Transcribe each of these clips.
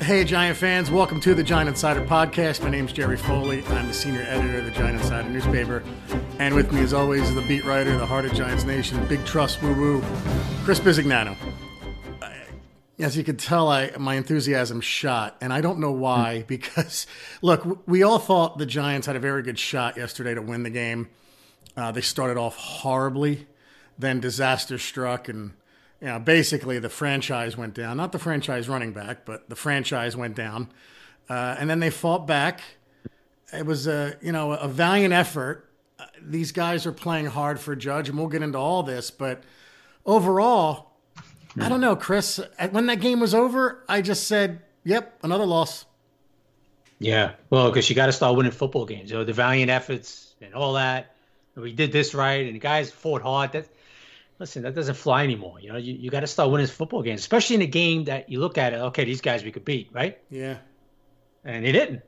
Hey, Giant fans. Welcome to the Giant Insider Podcast. My name's Jerry Foley. I'm the senior editor of the Giant Insider newspaper. And with me, as always, is the beat writer, the heart of Giants Nation, Big Trust Woo-Woo, Chris Bisignano. As you can tell, my enthusiasm shot, and I don't know why, because, look, we all thought the Giants had a very good shot yesterday to win the game. They started off horribly, then disaster struck, and basically the franchise went down. Not the franchise running back, but the franchise went down. And then they fought back. It was a valiant effort. These guys are playing hard for Judge, and we'll get into all this. But overall, I don't know, Chris. When that game was over, I just said, yep, another loss. Yeah, well, because you got to start winning football games. The valiant efforts and all that. And we did this right, and the guys fought hard. Listen, that doesn't fly anymore. You got to start winning football games, especially in a game that you look at it. Okay, these guys we could beat, right? Yeah. And they didn't.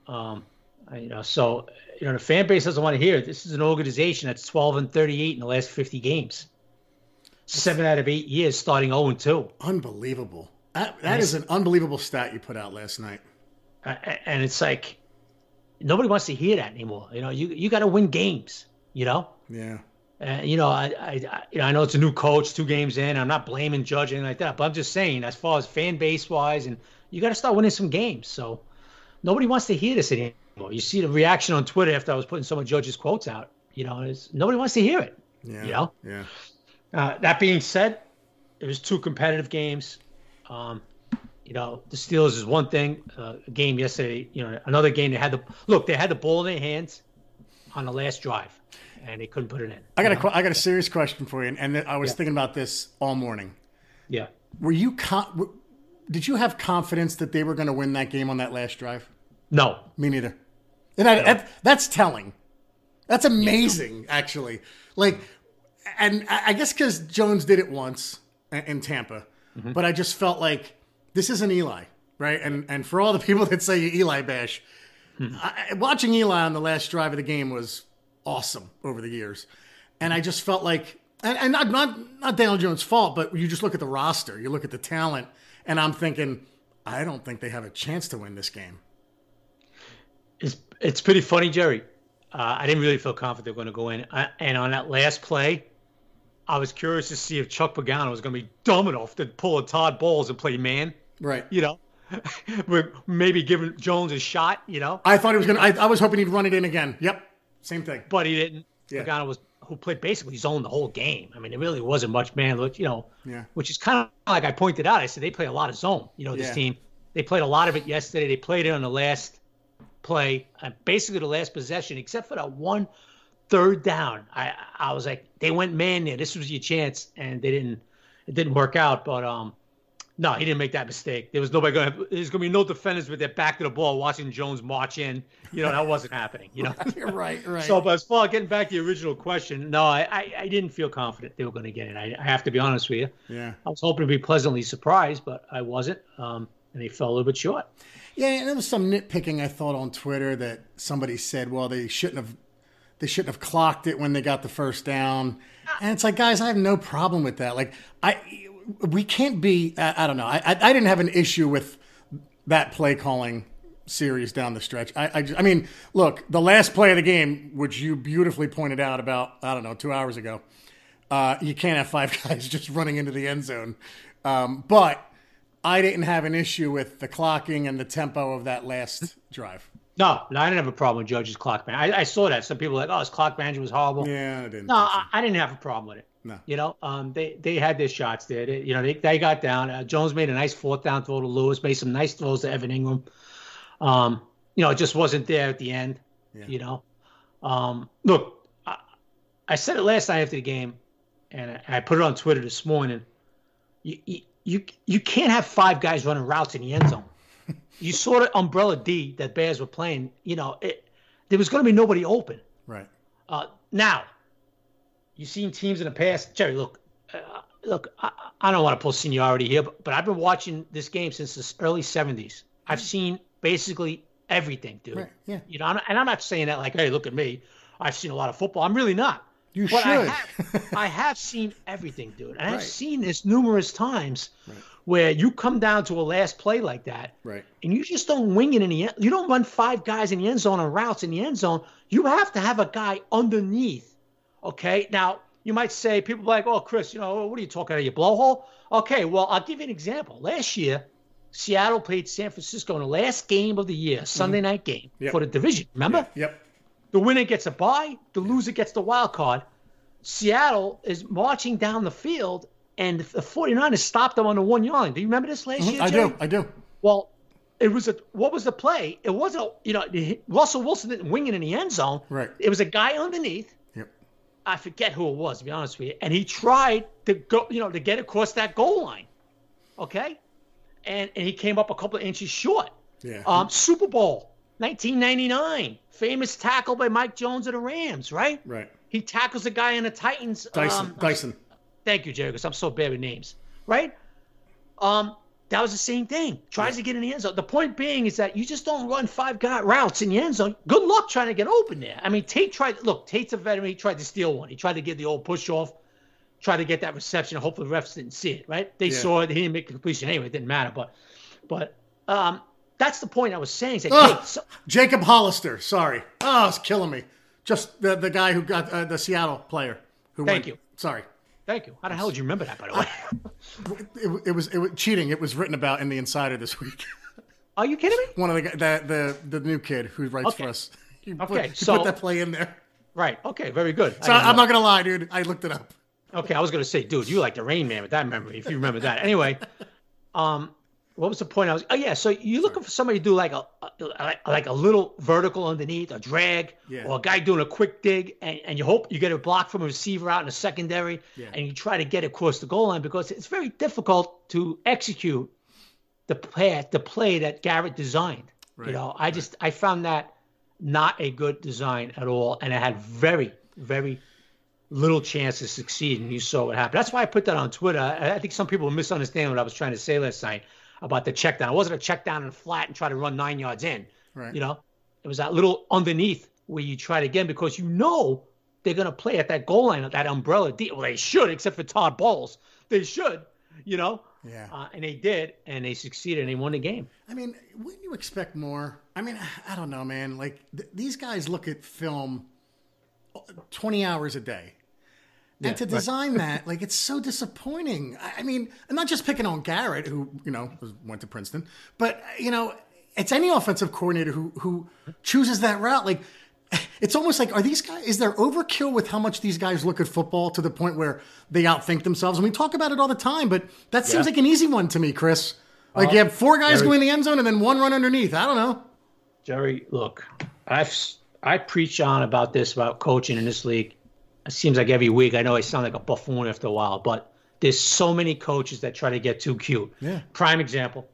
So the fan base doesn't want to hear it. This is an organization that's 12-38 in the last 50 games. 7 out of 8 years, starting 0-2. Unbelievable. That is an unbelievable stat you put out last night. And it's like nobody wants to hear that anymore. You got to win games. Yeah. I know it's a new coach, 2 games in. I'm not blaming Judge or anything like that, but I'm just saying, as far as fan base wise, and you got to start winning some games. So nobody wants to hear this anymore. You see the reaction on Twitter after I was putting some of Judge's quotes out. Nobody wants to hear it. Yeah. Yeah. That being said, it was 2 competitive games. The Steelers is one thing. A game yesterday, another game. They had the ball in their hands on the last drive. And they couldn't put it in. I got a serious question for you, and I was thinking about this all morning. Yeah. Did you have confidence that they were going to win that game on that last drive? No. Me neither. And that's telling. That's amazing, actually. And I guess because Jones did it once in Tampa, but I just felt like this isn't Eli, right? And for all the people that say Eli bash, watching Eli on the last drive of the game was awesome over the years. And I just felt like, and not Daniel Jones' fault, but you just look at the roster, you look at the talent, and I'm thinking, I don't think they have a chance to win this game. It's pretty funny, Jerry. I didn't really feel confident they were going to go in. And on that last play, I was curious to see if Chuck Pagano was going to be dumb enough to pull a Todd Bowles and play man. Right. Maybe giving Jones a shot, I thought he was going to, I was hoping he'd run it in again. Yep. Same thing. But he didn't. Yeah. Pagano who played basically zone the whole game. I mean, it really wasn't much man, which is kind of like I pointed out. I said they play a lot of zone. This team, they played a lot of it yesterday. They played it on the last play, basically the last possession, except for that one third down. I was like, they went man there. This was your chance, and it didn't work out. But no, he didn't make that mistake. There's going to be no defenders with their back to the ball watching Jones march in. That wasn't happening. Right. So, but as far as getting back to the original question, no, I didn't feel confident they were going to get it. I have to be honest with you. Yeah. I was hoping to be pleasantly surprised, but I wasn't. And they fell a little bit short. Yeah, and there was some nitpicking I thought on Twitter that somebody said, well, they shouldn't have clocked it when they got the first down. And it's like, guys, I have no problem with that. We can't be, I don't know. I didn't have an issue with that play calling series down the stretch. I mean, look, the last play of the game, which you beautifully pointed out about, 2 hours ago, you can't have 5 guys just running into the end zone. But I didn't have an issue with the clocking and the tempo of that last drive. No, I didn't have a problem with Judge's clock management. I saw that. Some people were like, his clock management was horrible. Yeah, I didn't. No, I didn't have a problem with it. No. They had their shots there. They got down. Jones made a nice 4th down throw to Lewis, made some nice throws to Evan Ingram. It just wasn't there at the end. Yeah. Look, I said it last night after the game, and I put it on Twitter this morning. You can't have 5 guys running routes in the end zone. You saw the umbrella D that Bears were playing. There was going to be nobody open. Right. Now, you've seen teams in the past. Jerry, look, I don't want to pull seniority here, but I've been watching this game since the early 70s. I've seen basically everything, dude. Right. Yeah. And I'm not saying that like, hey, look at me. I've seen a lot of football. I'm really not. You should. I have seen everything, dude. And I've seen this numerous times where you come down to a last play like that, and you just don't wing it in the end. You don't run 5 guys in the end zone on routes in the end zone. You have to have a guy underneath. Okay, now you might say, people are like, "Oh, Chris, what are you talking about? Your blowhole?" Okay, well, I'll give you an example. Last year, Seattle played San Francisco in the last game of the year, Sunday night game for the division. Remember? Yep. The winner gets a bye. The loser gets the wild card. Seattle is marching down the field, and the 49ers stopped them on the 1 yard line. Do you remember this last year, Jerry? I do. Well, what was the play? It wasn't, Russell Wilson didn't wing it in the end zone. Right. It was a guy underneath. Yep. I forget who it was, to be honest with you. And he tried to go, to get across that goal line. Okay? And he came up a couple of inches short. Yeah. Super Bowl, 1999. Famous tackle by Mike Jones of the Rams, right? Right. He tackles a guy in the Titans. Dyson. Thank you, Jerry, because I'm so bad with names. Right? That was the same thing. Tries to get in the end zone. The point being is that you just don't run 5 routes in the end zone. Good luck trying to get open there. I mean, Tate's a veteran. He tried to steal one. He tried to get the old push off, tried to get that reception. Hopefully the refs didn't see it, right? They saw it. He didn't make the completion anyway. It didn't matter. But that's the point I was saying. Jacob Hollister. Sorry. Oh, it's killing me. Just the guy who got the Seattle player. Thank you. Sorry. Thank you. How the hell did you remember that, by the way? It was cheating. It was written about in the Insider this week. Are you kidding me? One of the new kid who writes for us. He put that play in there. Right. Okay. Very good. So I'm not gonna lie, dude. I looked it up. Okay. I was gonna say, dude, you like the Rain Man with that memory, if you remember that. Anyway, what was the point? So you're looking for somebody to do like a little vertical underneath, a drag, or a guy doing a quick dig, and you hope you get a block from a receiver out in the secondary, and you try to get across the goal line, because it's very difficult to execute the play that Garrett designed. Right. I found that not a good design at all, and it had very, very little chance to succeed, and you saw what happened. That's why I put that on Twitter. I think some people misunderstand what I was trying to say last night about the check down. It wasn't a check down and flat and try to run 9 yards in. Right. It was that little underneath where you try to get in, because they're going to play at that goal line, at that umbrella deal. Well, they should, except for Todd Bowles. They should, Yeah. And they did, and they succeeded, and they won the game. I mean, wouldn't you expect more? I mean, I don't know, man. Like, these guys look at film 20 hours a day. And to design that, like, it's so disappointing. I mean, I'm not just picking on Garrett, who, went to Princeton, but, it's any offensive coordinator who chooses that route. Like, it's almost like, is there overkill with how much these guys look at football to the point where they outthink themselves? And we talk about it all the time, but that seems like an easy one to me, Chris. Like, you have 4 guys go in the end zone and then 1 run underneath. I don't know. Jerry, look, I preach on about coaching in this league. It seems like every week. I know I sound like a buffoon after a while, but there's so many coaches that try to get too cute. Yeah. Prime example.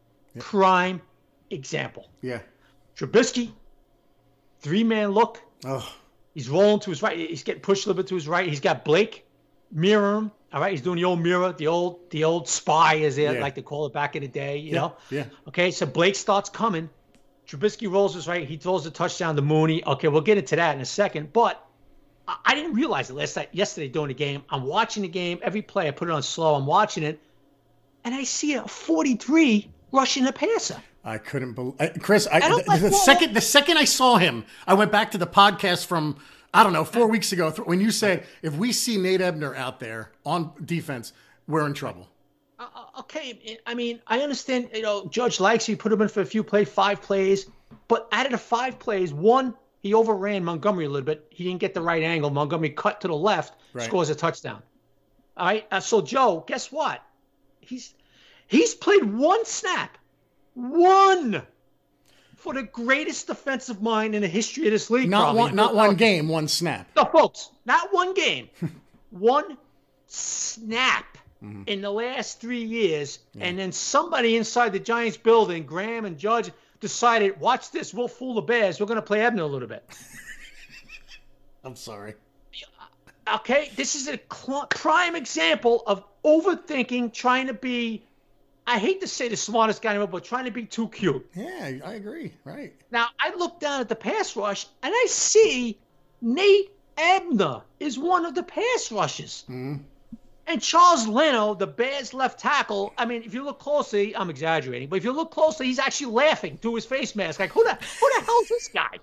Yeah. Trubisky, 3-man look. Oh. He's rolling to his right. He's getting pushed a little bit to his right. He's got Blake mirror him. All right. He's doing the old mirror, the old spy, as they like to call it back in the day. You know. Yeah. Okay. So Blake starts coming. Trubisky rolls his right. He throws the touchdown to Mooney. Okay, we'll get into that in a second, but I didn't realize it yesterday during the game. I'm watching the game. Every play, I put it on slow. I'm watching it, and I see a 43 rushing a passer. I couldn't believe Chris. The second I saw him, I went back to the podcast from 4 weeks ago when you said, if we see Nate Ebner out there on defense, we're in trouble. Okay, I mean, I understand. Judge likes you put him in for a few plays, 5 plays, but out of the 5 plays, 1. He overran Montgomery a little bit. He didn't get the right angle. Montgomery cut to the left, scores a touchdown. All right. So Joe, guess what? He's played 1 snap, 1 for the greatest defensive mind in the history of this league. Not one game, 1 snap. No, folks, not 1 game, 1 snap in the last 3 years, and then somebody inside the Giants building, Graham and Judge, decided, watch this, we'll fool the Bears. We're going to play Ebner a little bit. I'm sorry. Okay, this is a prime example of overthinking, trying to be, I hate to say the smartest guy in the world, but trying to be too cute. Yeah, I agree. Right. Now, I look down at the pass rush, and I see Nate Ebner is one of the pass rushers. Mm-hmm. And Charles Leno, the Bears left tackle, I mean, if you look closely, I'm exaggerating, but if you look closely, he's actually laughing through his face mask. Like, who the hell is this guy?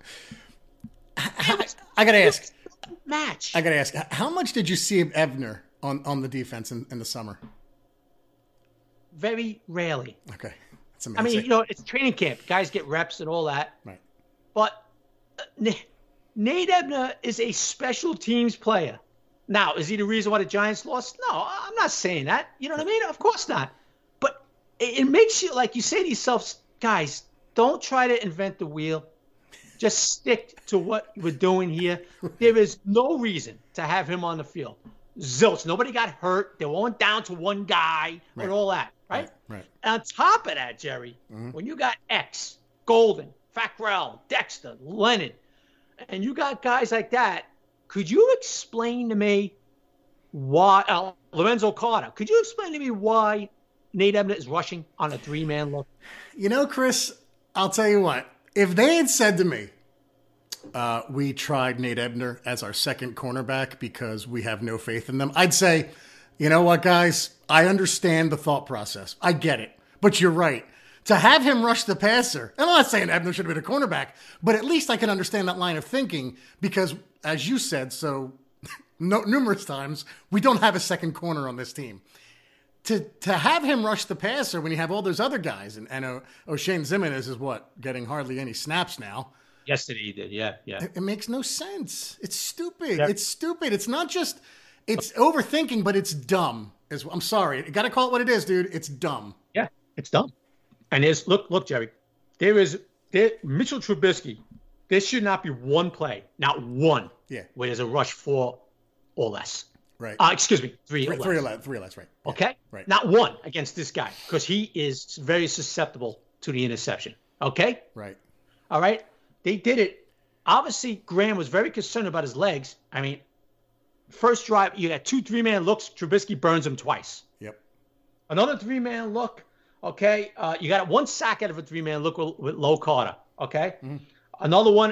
I got to ask. Match. I got to ask, how much did you see of Ebner on the defense in the summer? Very rarely. Okay. That's amazing. I mean, it's training camp. Guys get reps and all that. Right. But Nate Ebner is a special teams player. Now, is he the reason why the Giants lost? No, I'm not saying that. You know what I mean? Of course not. But it makes you, like you say to yourself, guys, don't try to invent the wheel. Just stick to what we're doing here. There is no reason to have him on the field. Zilch. Nobody got hurt. They weren't down to one guy and all that, right? Right. And on top of that, Jerry, when you got X, Golden, Fackrell, Dexter, Lennon, and you got guys like that, could you explain to me why Lorenzo Carter? Could you explain to me why Nate Ebner is rushing on a 3-man look? You know, Chris, I'll tell you what. If they had said to me, we tried Nate Ebner as our second cornerback because we have no faith in them, I'd say, you know what, guys? I understand the thought process. I get it. But you're right. To have him rush the passer, and I'm not saying Ebner should have been a cornerback, but at least I can understand that line of thinking because, as you said so numerous times, we don't have a second corner on this team. To have him rush the passer when you have all those other guys, and O'Shane Ximines is getting hardly any snaps now. Yesterday he did, yeah. It makes no sense. It's stupid. Yeah. It's stupid. It's not just, it's overthinking, but it's dumb. I'm sorry. You got to call it what it is, dude. It's dumb. Yeah, it's dumb. And look, Jerry, Mitchell Trubisky, there should not be one play, not one, where there's a rush 4 or less. Right. Excuse me, 3 or less. 3 or less, right. Okay? Right. Not one against this guy because he is very susceptible to the interception. Okay? Right. All right? They did it. Obviously, Graham was very concerned about his legs. I mean, first drive, you got 2 3-man looks. Trubisky burns him twice. Yep. Another 3-man look. Okay, you got 1 sack out of a 3-man look with Low Carter. Okay, Another one.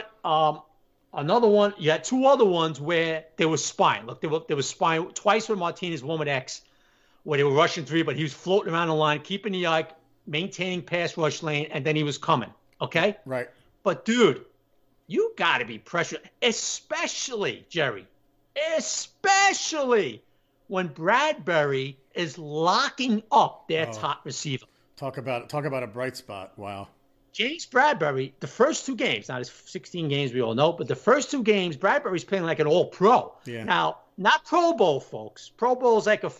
You had 2 other ones where they were spying. Look, they were spying twice with Martinez, one with X, where they were rushing 3, but he was floating around the line, keeping the eye, maintaining pass rush lane, and then he was coming. Okay, right. But dude, you got to be pressured, especially Jerry, especially when Bradbury is locking up their top receiver. Talk about a bright spot. Wow. James Bradbury, the first 2 games, now there's 16 games we all know, but the first 2 games, Bradbury's playing like an all-pro. Yeah. Now, not Pro Bowl, folks. Pro Bowl is like a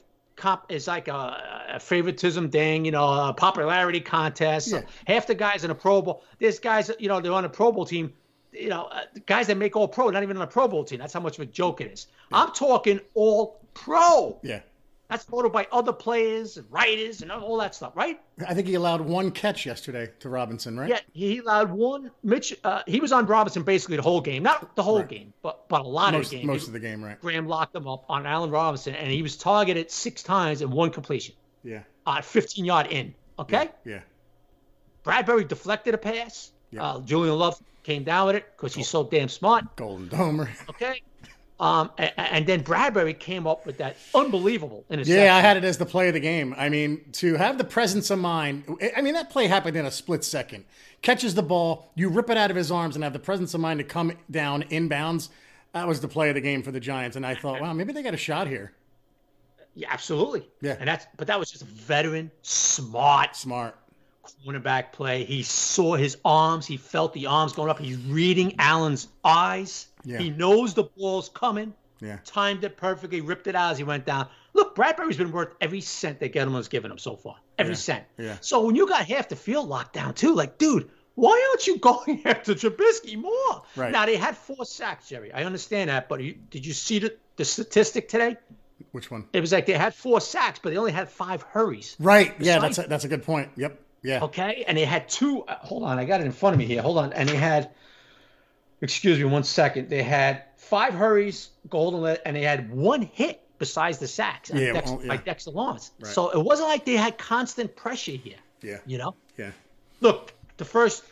favoritism thing, a popularity contest. Yeah. So half the guys in a Pro Bowl, there's guys, they're on a Pro Bowl team, guys that make all-pro, not even on a Pro Bowl team. That's how much of a joke it is. Yeah. I'm talking all-pro. Yeah. That's voted by other players and writers and all that stuff, right? I think he allowed 1 catch yesterday to Robinson, right? Yeah, he allowed 1. Mitch, he was on Robinson basically the whole game. Not the whole game, but a lot of the game. Most of the game, right. Graham locked him up on Allen Robinson, and he was targeted 6 times and 1 completion. Yeah. 15-yard in, okay? Yeah. Bradbury deflected a pass. Yeah. Julian Love came down with it because he's so damn smart. Golden Domer. Okay? And then Bradbury came up with that unbelievable interception. Yeah, I had it as the play of the game. I mean, to have the presence of mind. I mean, that play happened in a split second. Catches the ball, you rip it out of his arms, and have the presence of mind to come down inbounds. That was the play of the game for the Giants. And I thought, wow, maybe they got a shot here. Yeah, absolutely. Yeah. But that was just a veteran, smart cornerback play. He saw his arms. He felt the arms going up. He's reading Allen's eyes. Yeah. He knows the ball's coming. Yeah. Timed it perfectly, ripped it out as he went down. Look, Bradbury's been worth every cent that Gettleman's given him so far. Every cent. Yeah. So when you got half the field locked down, too, like, dude, why aren't you going after Trubisky more? Right. Now, they had 4 sacks, Jerry. I understand that, but did you see the statistic today? Which one? It was like they had 4 sacks, but they only had 5 hurries. Right. Yeah, that's a good point. Yep. Yeah. Okay. And they had 2. Hold on. I got it in front of me here. Hold on. And they had, excuse me 1 second. They had 5 hurries, Golden, and they had 1 hit besides the sacks by Dexter Lawrence. Right. So it wasn't like they had constant pressure here. Yeah. You know? Yeah. Look, the first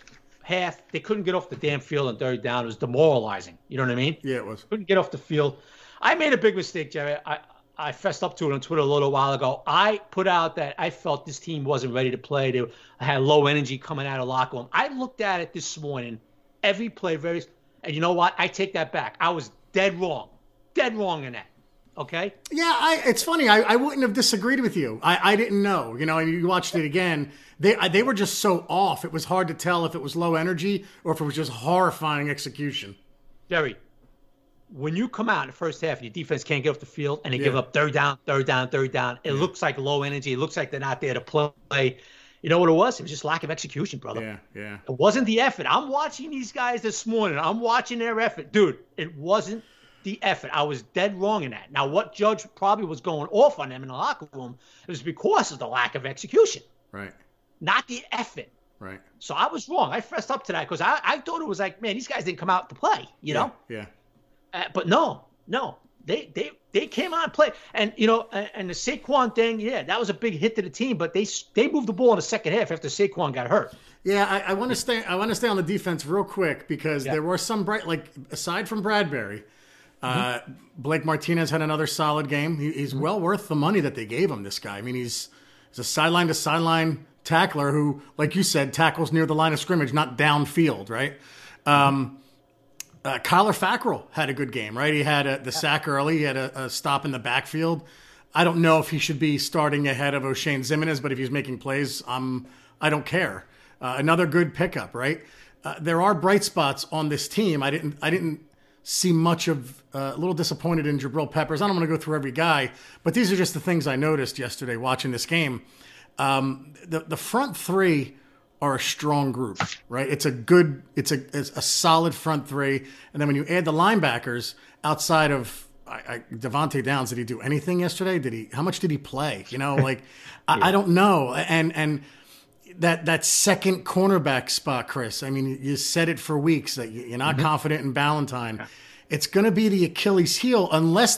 half, they couldn't get off the damn field on third down. It was demoralizing. You know what I mean? Yeah, it was. Couldn't get off the field. I made a big mistake, Jerry. I fessed up to it on Twitter a little while ago. I put out that I felt this team wasn't ready to play. They had low energy coming out of locker room. I looked at it this morning, every play, and you know what? I take that back. I was dead wrong in that. Okay? Yeah, it's funny. I wouldn't have disagreed with you. I didn't know. You know, and you watched it again. They were just so off. It was hard to tell if it was low energy or if it was just horrifying execution. Jerry, when you come out in the first half, your defense can't get off the field, and they give up third down. It looks like low energy. It looks like they're not there to play. You know what it was? It was just lack of execution, brother. Yeah. It wasn't the effort. I'm watching these guys this morning. I'm watching their effort. Dude, it wasn't the effort. I was dead wrong in that. Now, what Judge probably was going off on them in the locker room, it was because of the lack of execution. Right. Not the effort. Right. So I was wrong. I fessed up to that because I thought it was like, man, these guys didn't come out to play, you know? Yeah. But no. They came out and played. And, you know, and the Saquon thing, that was a big hit to the team, but they moved the ball in the second half after Saquon got hurt. Yeah, I want to stay on the defense real quick because there were some bright, like aside from Bradbury, Blake Martinez had another solid game. He's well worth the money that they gave him, this guy. I mean, he's a sideline to sideline tackler who, like you said, tackles near the line of scrimmage, not downfield, right? Kyler Fackrell had a good game, right? He had the sack early. He had a stop in the backfield. I don't know if he should be starting ahead of O'Shane Ximines, but if he's making plays, I don't care. Another good pickup, right? There are bright spots on this team. I didn't see much of. A little disappointed in Jabril Peppers. I don't want to go through every guy, but these are just the things I noticed yesterday watching this game. The front three are a strong group, right? It's a solid front three. And then when you add the linebackers outside of Devontae Downs, did he do anything yesterday? How much did he play? You know, like, I don't know. And that second cornerback spot, Chris, I mean, you said it for weeks that you're not confident in Ballantyne. Yeah. It's going to be the Achilles heel unless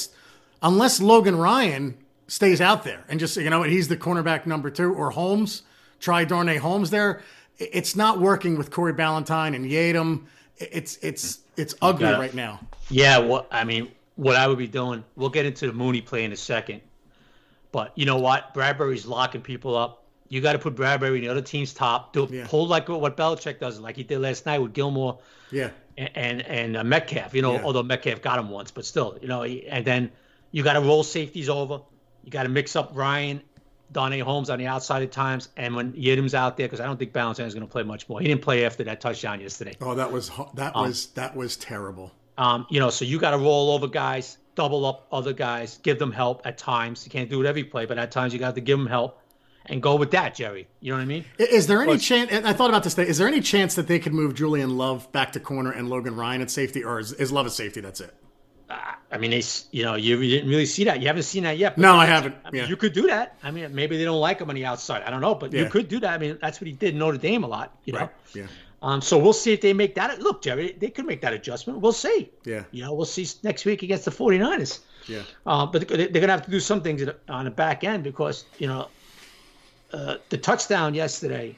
Logan Ryan stays out there and just, you know, he's the cornerback number 2, or Holmes. Try Darnay Holmes there. It's not working with Corey Ballantyne and Yadam. It's ugly right now. Yeah, what I would be doing, we'll get into the Mooney play in a second. But you know what? Bradbury's locking people up. You got to put Bradbury in the other team's top. Pull like what Belichick does, like he did last night with Gilmore. Yeah. And Metcalf, you know, although Metcalf got him once, but still, you know, and then you got to roll safeties over. You got to mix up Ryan, Darnay Holmes on the outside at times, and when Yadam's out there, because I don't think Ballantyne is going to play much more. He didn't play after that touchdown yesterday. Oh, that was terrible. You know, so you got to roll over guys, double up other guys, give them help at times. You can't do it every play, but at times you got to give them help. And go with that, Jerry. You know what I mean? Is there any chance, and I thought about this today, is there any chance that they could move Julian Love back to corner and Logan Ryan at safety, or is Love a safety, that's it? I mean, you didn't really see that. You haven't seen that yet. No, I haven't. I mean, you could do that. I mean, maybe they don't like him on the outside. I don't know, but you could do that. I mean, that's what he did in Notre Dame a lot, you know? Right. Yeah. So we'll see if they make that. Look, Jerry, they could make that adjustment. We'll see. Yeah. You know, we'll see next week against the 49ers. Yeah. But they're going to have to do some things on the back end because, you know, the touchdown yesterday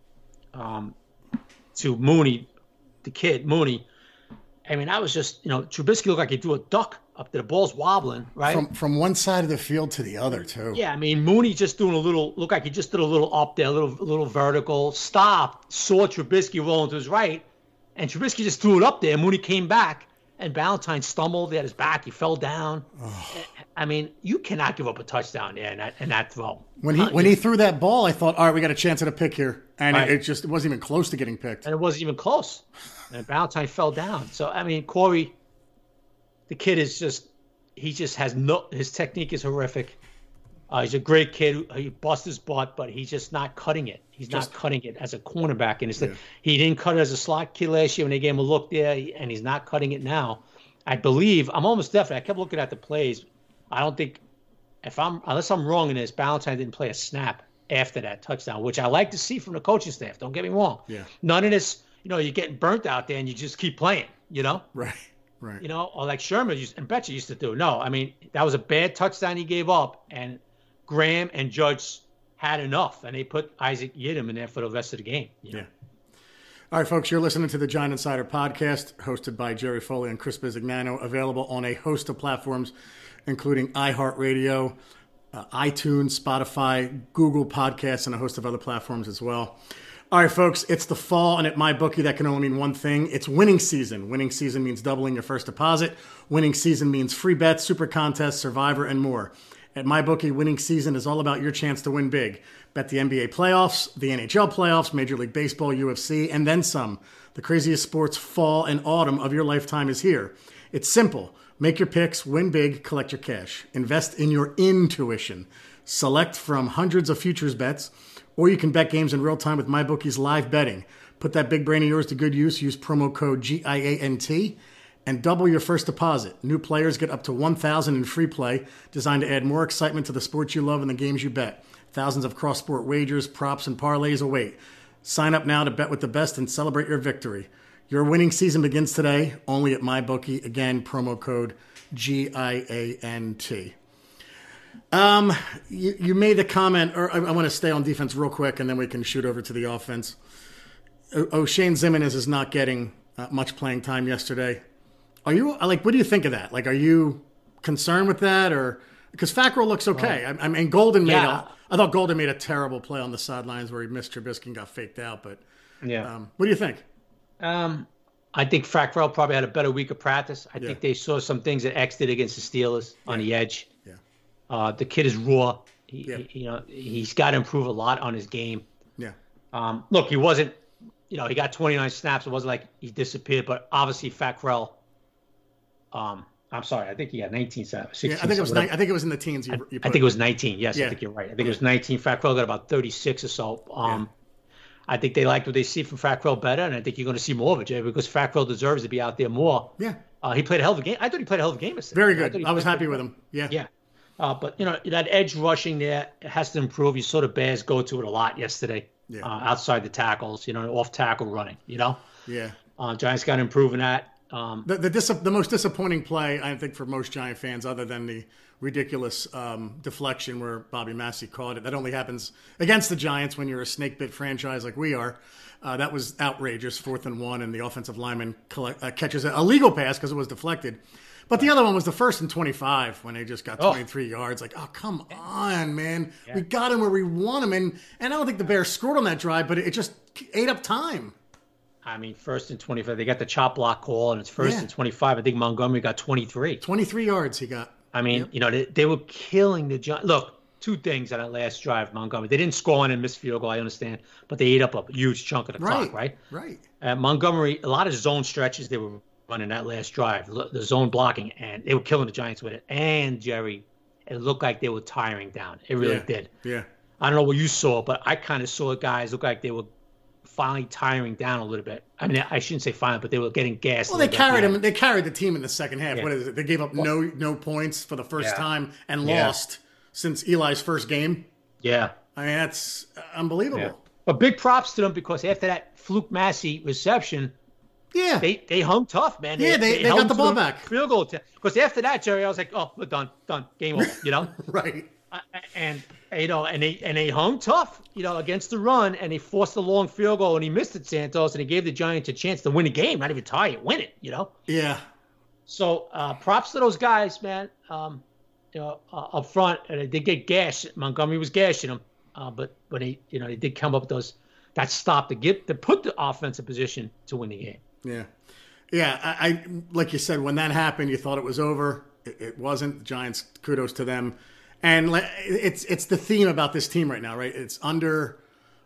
to Mooney, the kid, Mooney, I mean, I was just, you know, Trubisky looked like he threw a duck up there. The ball's wobbling, right? From one side of the field to the other, too. Yeah, I mean, Mooney just doing looked like he just did a little up there, a little vertical, stopped, saw Trubisky rolling to his right, and Trubisky just threw it up there. Mooney came back, and Ballantyne stumbled at his back. He fell down. Oh. I mean, you cannot give up a touchdown there in that throw. When he threw that ball, I thought, all right, we got a chance at a pick here. And it wasn't even close to getting picked. And it wasn't even close. And Ballantyne fell down. So, I mean, Corey, the kid is his technique is horrific. He's a great kid. He busts his butt, but he's just not cutting it. He's not cutting it as a cornerback. And he didn't cut it as a slot kid last year when they gave him a look there, and he's not cutting it now. I believe, I'm almost definite. I kept looking at the plays. I don't think, unless I'm wrong in this, Ballantyne didn't play a snap after that touchdown, which I like to see from the coaching staff. Don't get me wrong. Yeah. None of this, you know, you're getting burnt out there and you just keep playing, you know? Right. You know, or like Sherman and Betcha used to do. No, I mean, that was a bad touchdown he gave up, and Graham and Judge had enough, and they put Isaac Yiadom in there for the rest of the game. You know? All right, folks, you're listening to the Giant Insider Podcast, hosted by Jerry Foley and Chris Bisignano, available on a host of platforms, including iHeartRadio, iTunes, Spotify, Google Podcasts, and a host of other platforms as well. All right, folks, it's the fall, and at MyBookie, that can only mean one thing. It's winning season. Winning season means doubling your first deposit. Winning season means free bets, super contests, Survivor, and more. At MyBookie, winning season is all about your chance to win big. Bet the NBA playoffs, the NHL playoffs, Major League Baseball, UFC, and then some. The craziest sports fall and autumn of your lifetime is here. It's simple. Make your picks, win big, collect your cash. Invest in your intuition. Select from hundreds of futures bets, or you can bet games in real time with MyBookie's live betting. Put that big brain of yours to good use. Use promo code GIANT and double your first deposit. New players get up to $1,000 in free play, designed to add more excitement to the sports you love and the games you bet. Thousands of cross-sport wagers, props, and parlays await. Sign up now to bet with the best and celebrate your victory. Your winning season begins today, only at MyBookie. Again, promo code GIANT. You made the comment, or I want to stay on defense real quick, and then we can shoot over to the offense. Shane Zimenez is not getting much playing time yesterday. Are you what do you think of that? Are you concerned with that, or because Fackrell looks okay? I mean, Golden I thought Golden made a terrible play on the sidelines where he missed Trubisky and got faked out. But what do you think? I think Fackrell probably had a better week of practice. I think they saw some things that X did against the Steelers on the edge. Yeah. The kid is raw. He's got to improve a lot on his game. Yeah. Look, he wasn't. He got 29 snaps. It wasn't like he disappeared. But obviously, Fackrell. I'm sorry. I think he got 19 snaps. I think it was. I think it was in the teens. I think it was 19. Yes, I think you're right. I think it was 19. Fackrell got about 36 or so. I think they liked what they see from Fackrell better, and I think you're going to see more of it, Jay, because Fackrell deserves to be out there more. Yeah. He played a hell of a game. I thought he played a hell of a game yesterday. Very good. I was happy with him. Yeah. Yeah. But that edge rushing there has to improve. You saw the Bears go to it a lot yesterday. Yeah. Outside the tackles, off tackle running. Yeah. Giants got to improve in that. The most disappointing play, I think, for most Giant fans, other than the ridiculous deflection where Bobby Massey caught it. That only happens against the Giants when you're a snake-bit franchise like we are. That was outrageous, 4th and 1, and the offensive lineman catches a legal pass because it was deflected. But the other one was the 1st and 25 when they just got 23 yards. Come on, man. Yeah. We got him where we want him. And I don't think the Bears scored on that drive, but it just ate up time. I mean, 1st and 25. They got the chop block call, and it's 1st and 25. I think Montgomery got 23. 23 yards he got. I mean, they were killing the Giants. Look, 2 things on that last drive, Montgomery. They didn't score on and miss field goal, I understand, but they ate up a huge chunk of the clock, right? Right. Montgomery, a lot of zone stretches they were running that last drive, the zone blocking, and they were killing the Giants with it. And, Jerry, it looked like they were tiring down. It really did. Yeah. I don't know what you saw, but I kind of saw guys look like they were finally tiring down a little bit. I mean, I shouldn't say finally, but they were getting gassed. Well, they carried him. They carried the team in the second half. Yeah. What is it? They gave up no points for the first time and lost since Eli's first game. Yeah. I mean, that's unbelievable. Yeah. But big props to them because after that fluke Massey reception, they hung tough, man. They got the ball back. Field goal. Because after that, Jerry, I was like, oh, we're done, game over. Right. And they hung tough, against the run, and they forced a long field goal, and he missed it, Santos, and he gave the Giants a chance to win the game, not even tie it, win it, Yeah. So props to those guys, man. Up front, and they did get gashed. Montgomery was gashing them, but they did come up with that stop to put the offensive position to win the game. Yeah. Yeah, I like you said, when that happened, you thought it was over. It wasn't. The Giants, kudos to them. And it's the theme about this team right now, right? It's under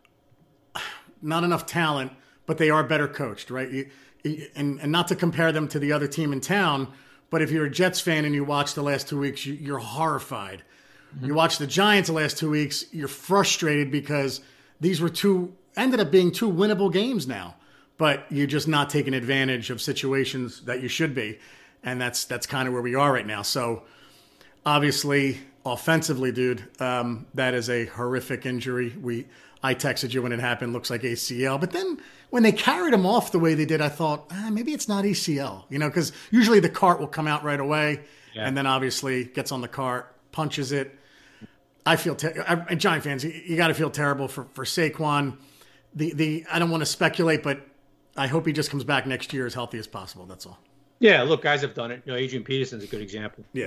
not enough talent, but they are better coached, right? And not to compare them to the other team in town, but if you're a Jets fan and you watch the last 2 weeks, you're horrified. Mm-hmm. You watch the Giants the last 2 weeks, you're frustrated because these were ended up being 2 winnable games now, but you're just not taking advantage of situations that you should be. And that's kind of where we are right now. So obviously, offensively, dude, that is a horrific injury. I texted you when it happened, looks like ACL. But then when they carried him off the way they did, I thought, maybe it's not ACL, because usually the cart will come out right away. Yeah. And then obviously gets on the cart, punches it. I feel, and Giant fans, you got to feel terrible for Saquon. I don't want to speculate, but I hope he just comes back next year as healthy as possible. That's all. Yeah, look, guys have done it. Adrian Peterson's a good example. Yeah.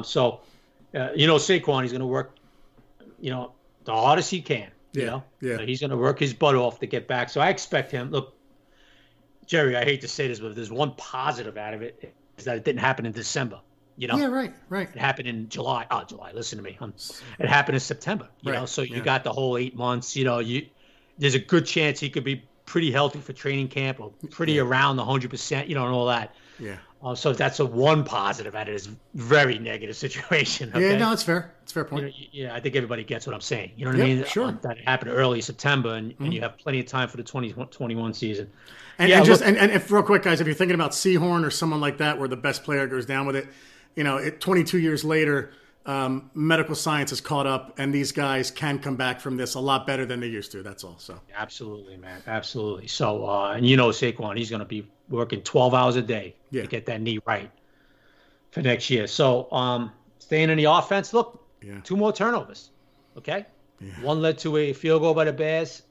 Saquon, he's going to work, the hardest he can. Yeah. He's going to work his butt off to get back. So I expect him. Look, Jerry, I hate to say this, but if there's one positive out of it, is that it didn't happen in December. Yeah, right. It happened in July. July. Listen to me. It happened in September. So you got the whole 8 months. There's a good chance he could be pretty healthy for training camp or pretty around the 100%. And all that. Yeah. So that's a one positive out of this very negative situation. Okay? Yeah, no, it's fair. It's a fair point. I think everybody gets what I'm saying. You know what I mean? Sure. That it happened early September, and you have plenty of time for the 2021 season. And if real quick, guys, if you're thinking about Sehorn or someone like that, where the best player goes down with it, 22 years later, medical science has caught up, and these guys can come back from this a lot better than they used to. That's all. So absolutely, man, absolutely. So, Saquon, he's going to be working 12 hours a day to get that knee right for next year. So, staying in the offense, look, 2 more turnovers. Okay, one led to a field goal by the Bears.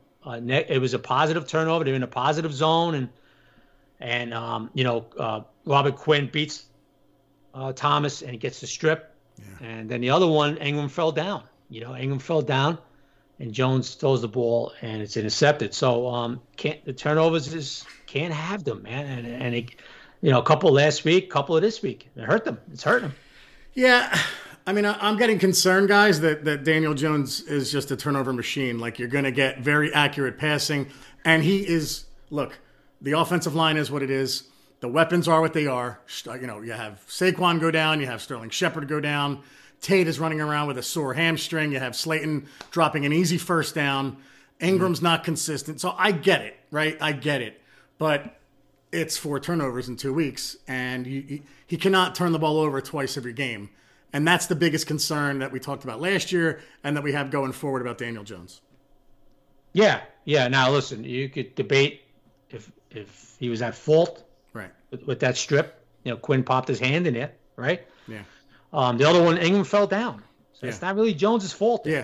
It was a positive turnover. They're in a positive zone, and Robert Quinn beats Thomas, and he gets the strip. Yeah. And then the other one, Ingram fell down. Ingram fell down, and Jones throws the ball, and it's intercepted. So the turnovers can't have them, man. And a couple last week, couple of this week. It hurt them. It's hurting them. Yeah. I mean, I'm getting concerned, guys, that Daniel Jones is just a turnover machine. Like, you're going to get very accurate passing. And he is, look, the offensive line is what it is. The weapons are what they are. You have Saquon go down. You have Sterling Shepard go down. Tate is running around with a sore hamstring. You have Slayton dropping an easy first down. Ingram's not consistent. So I get it, right? I get it. But it's 4 turnovers in 2 weeks. And he cannot turn the ball over twice every game. And that's the biggest concern that we talked about last year and that we have going forward about Daniel Jones. Yeah. Now, listen, you could debate if he was at fault with that strip. Quinn popped his hand in it, right? Yeah. The other one, Ingram fell down. So it's not really Jones' fault. Yeah.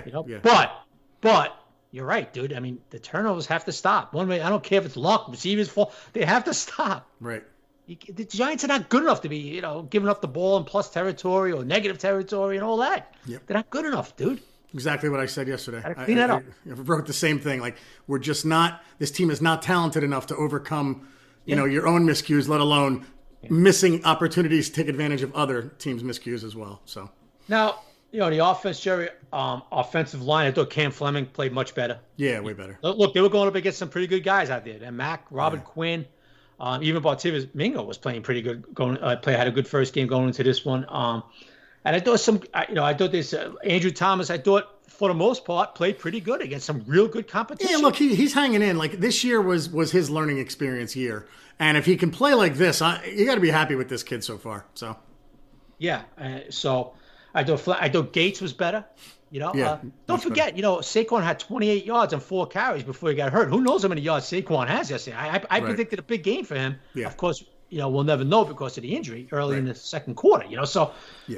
But you're right, dude. I mean, the turnovers have to stop. One way, I don't care if it's luck, receivers' fault. They have to stop. Right. The Giants are not good enough to be, giving up the ball in plus territory or negative territory and all that. Yep. They're not good enough, dude. Exactly what I said yesterday. Clean that up. I wrote the same thing. Like, we're just not – this team is not talented enough to overcome, your own miscues, let alone missing opportunities to take advantage of other teams' miscues as well. So now, the offense, Jerry, offensive line, I thought Cam Fleming played much better. Yeah, way better. Look, they were going up against some pretty good guys out there. And Mack, Robert Quinn. Even Bartivus Mingo was playing pretty good. Had a good first game going into this one. And I thought I thought this Andrew Thomas. I thought for the most part played pretty good against some real good competition. Yeah, look, he's hanging in. Like, this year was his learning experience year, and if he can play like this, you got to be happy with this kid so far. So yeah, so I thought Gates was better. Don't forget, Saquon had 28 yards and 4 carries before he got hurt. Who knows how many yards Saquon has yesterday? I predicted a big game for him. Yeah. Of course, we'll never know because of the injury early in the second quarter. So,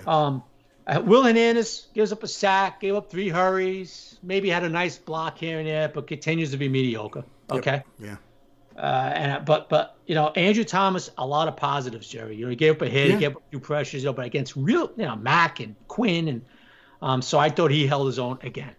Will Hernandez gives up a sack, gave up 3 hurries, maybe had a nice block here and there, but continues to be mediocre. Okay. Yep. Yeah. But Andrew Thomas, a lot of positives, Jerry. He gave up a hit, he gave up a few pressures, but against real, Mack and Quinn and. So I thought he held his own again.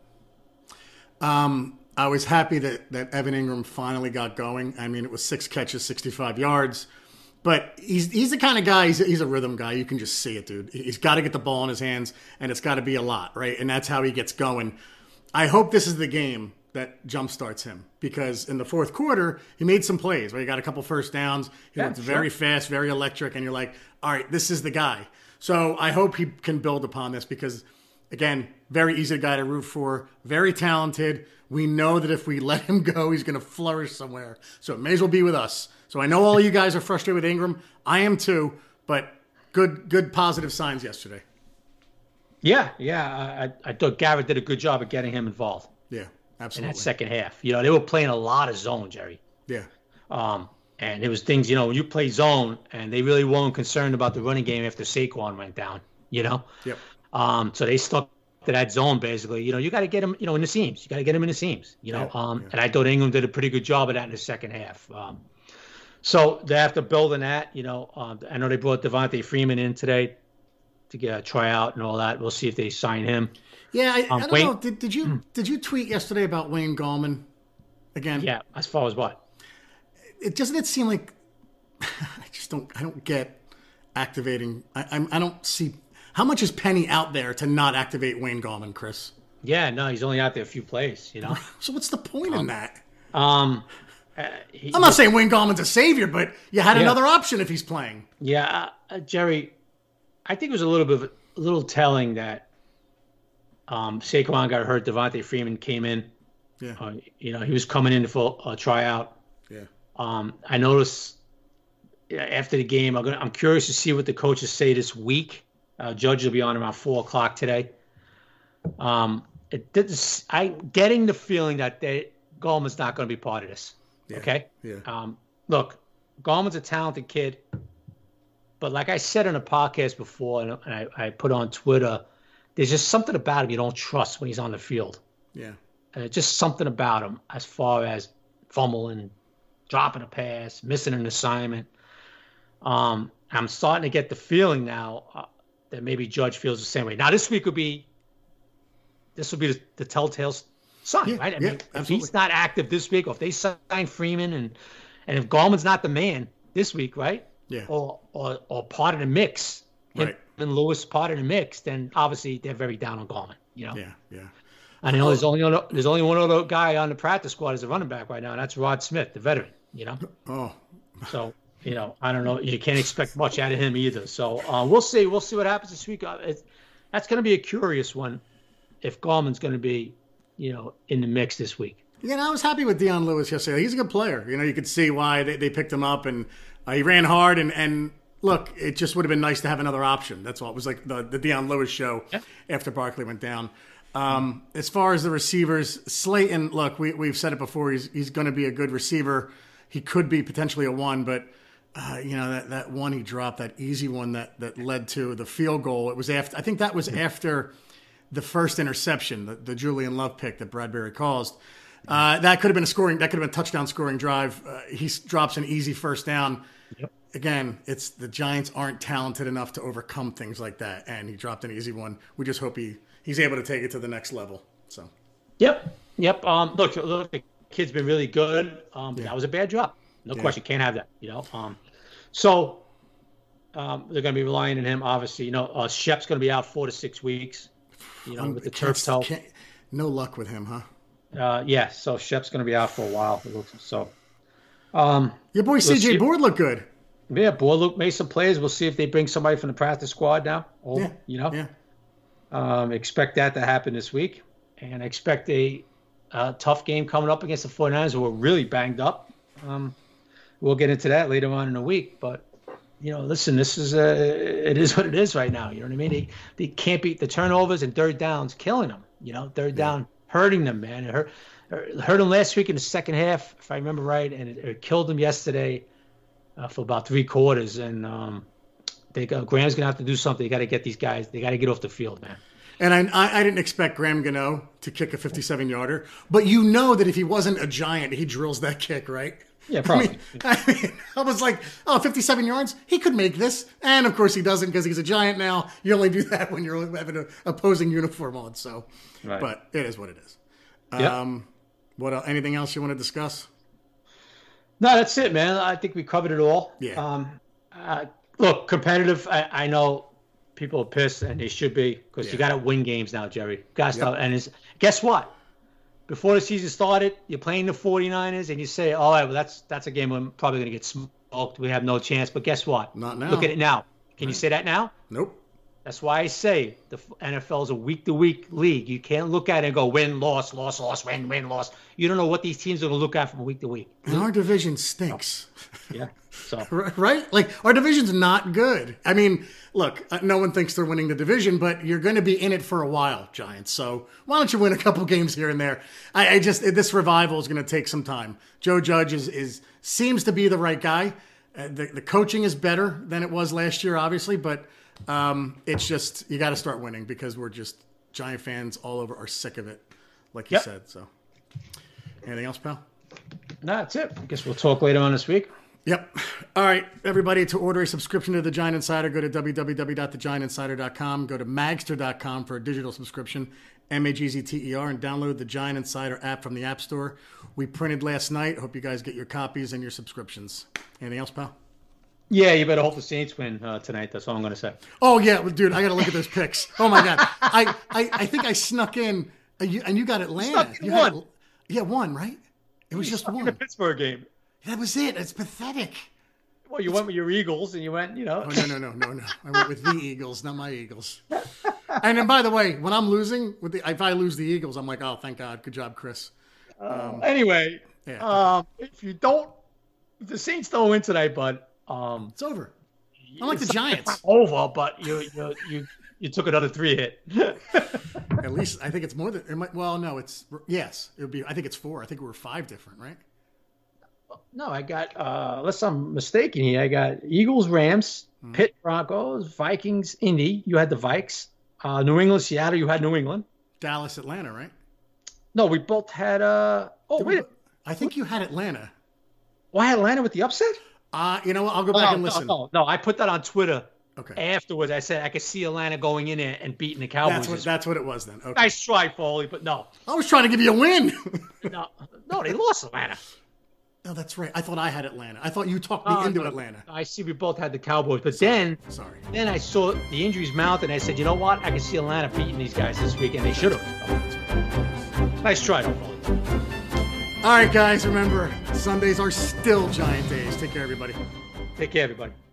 I was happy that Evan Ingram finally got going. I mean, it was 6 catches, 65 yards. But he's the kind of guy, he's a rhythm guy. You can just see it, dude. He's got to get the ball in his hands, and it's got to be a lot, right? And that's how he gets going. I hope this is the game that jumpstarts him, because in the fourth quarter, he made some plays, right? He got a couple first downs. He looked very fast, very electric, and you're like, all right, this is the guy. So I hope he can build upon this because, again, very easy guy to root for, very talented. We know that if we let him go, he's going to flourish somewhere. So it may as well be with us. So I know all of you guys are frustrated with Ingram. I am too, but good positive signs yesterday. Yeah. I thought Garrett did a good job of getting him involved. Yeah, absolutely. In that second half. They were playing a lot of zone, Jerry. Yeah. And it was things, when you play zone, and they really weren't concerned about the running game after Saquon went down, Yep. So they stuck to that zone, basically. You got to get him, in the seams. You got to get him in the seams, And I thought England did a pretty good job of that in the second half. So they have to build on that, I know they brought Devontae Freeman in today to get a tryout and all that. We'll see if they sign him. Yeah, I don't know. Did you tweet yesterday about Wayne Gallman again? Yeah, as far as what? Doesn't it seem like I don't get activating. I don't see how much is Penny out there to not activate Wayne Gallman, Chris? Yeah, no, he's only out there a few plays, So what's the point in that? I'm not saying Wayne Gallman's a savior, but you had another option if he's playing. Yeah, Jerry, I think it was a little telling that Saquon got hurt. Devontae Freeman came in. Yeah. He was coming in for a tryout. Yeah. I noticed after the game, I'm curious to see what the coaches say this week. Judge will be on around 4:00 today. I'm getting the feeling that Gallman's not going to be part of this. Yeah. Okay. Yeah. Look, Gallman's a talented kid, but like I said in a podcast before, and I put on Twitter, there's just something about him you don't trust when he's on the field. Yeah. Just something about him as far as fumbling, dropping a pass, missing an assignment. I'm starting to get the feeling now that maybe Judge feels the same way. Now, this will be the telltale sign, right? I mean, if he's not active this week, or if they sign Freeman, and if Gallman's not the man this week, right? Yeah. Or part of the mix, right? And Lewis part of the mix, then obviously they're very down on Gallman. Yeah. I know there's only one other guy on the practice squad as a running back right now, and that's Rod Smith, the veteran. Oh. So I don't know. You can't expect much out of him either. So we'll see. We'll see what happens this week. That's going to be a curious one if Gallman's going to be, in the mix this week. Yeah, I was happy with Dion Lewis yesterday. He's a good player. You could see why they picked him up, and he ran hard. And look, it just would have been nice to have another option. That's all. It was like the Dion Lewis show after Barkley went down. As far as the receivers, Slayton, look, we've said it before. He's going to be a good receiver. He could be potentially a one, but that one he dropped, that easy one that led to the field goal. It was after. I think that was after the first interception, the Julian Love pick that Bradbury caused. That could have been a touchdown scoring drive. He drops an easy first down. Yep. Again, it's the Giants aren't talented enough to overcome things like that, and he dropped an easy one. We just hope he's able to take it to the next level. So. Yep. Look, the kid's been really good. That was a bad drop. No question. Can't have that. So they're going to be relying on him. Obviously, Shep's going to be out 4 to 6 weeks. With the turf toe. No luck with him, huh? Yeah. So Shep's going to be out for a while. So. Your boy CJ Board looked good. Yeah, Board made some plays. We'll see if they bring somebody from the practice squad now. Expect that to happen this week, and expect a tough game coming up against the 49ers, who are really banged up. We'll get into that later on in the week, but listen, this is it is what it is right now. You know what I mean? They can't beat the turnovers and third downs, killing them. Third down hurting them, man. It hurt them last week in the second half, if I remember right, and it killed them yesterday for about 3 quarters. And Graham's gonna have to do something. They got to get these guys. They got to get off the field, man. And I didn't expect Graham Gano to kick a 57-yarder, but that if he wasn't a giant, he drills that kick, right? Yeah, probably. I was like, 57 yards? He could make this. And, of course, he doesn't because he's a giant now. You only do that when you're having an opposing uniform on. So, right. But it is what it is. Yep. What else? Anything else you want to discuss? No, that's it, man. I think we covered it all. Yeah. Look, competitive. I know people are pissed, and they should be, because you got to win games now, Jerry. Got to start. And guess what? Before the season started, you're playing the 49ers, and you say, all right, well, that's a game we're probably going to get smoked. We have no chance. But guess what? Not now. Look at it now. Can you say that now? Nope. That's why I say the NFL is a week-to-week league. You can't look at it and go win, loss, win, loss. You don't know what these teams are going to look at from week to week. And our division stinks. Yeah. So right? Like, our division's not good. I mean, look, no one thinks they're winning the division, but you're going to be in it for a while, Giants. So why don't you win a couple games here and there? This revival is going to take some time. Joe Judge seems to be the right guy. The coaching is better than it was last year, obviously, but it's just, you got to start winning because we're just Giant fans all over are sick of it, like you said. So, anything else, pal? No, that's it. I guess we'll talk later on this week. Yep. All right, everybody, to order a subscription to The Giant Insider, go to www.thegiantinsider.com. Go to magster.com for a digital subscription, MAGZTER, and download the Giant Insider app from the App Store. We printed last night. Hope you guys get your copies and your subscriptions. Anything else, pal? Yeah, you better hope the Saints win tonight. That's all I'm going to say. Oh, yeah. Well, dude, I got to look at those picks. Oh, my God. I think I snuck in, and you got Atlanta. You won. One, right? It was just one. In the Pittsburgh game. That was it. It's pathetic. Well, you went with your Eagles, and you went, you know. Oh, no. I went with the Eagles, not my Eagles. And then, by the way, when I'm losing, if I lose the Eagles, I'm like, oh, thank God. Good job, Chris. Anyway, if the Saints don't win tonight, bud. It's over. I like the Giants. It's over, but you took another 3 hit. At least I think it's more than it might. Well, no, it's yes. It would be. I think it's 4. I think we were 5 different, right? No, I got. Unless I'm mistaken here, I got Eagles, Rams, Pitt, Broncos, Vikings, Indy. You had the Vikes. New England, Seattle. You had New England. Dallas, Atlanta, right? No, we both had. Wait. I think you had Atlanta. Well, I had Atlanta with the upset. You know what? I'll go back and listen. No, I put that on Twitter. Okay. Afterwards, I said I could see Atlanta going in there and beating the Cowboys. That's what it was then. Okay. Nice try, Foley, but no. I was trying to give you a win. No, they lost Atlanta. No, that's right. I thought I had Atlanta. I thought you talked me into Atlanta. I see we both had the Cowboys, but then I saw the injuries mount, and I said, you know what? I can see Atlanta beating these guys this week, and they should have. Nice try, though, Foley. All right, guys, remember, Sundays are still Giant days. Take care, everybody. Take care, everybody.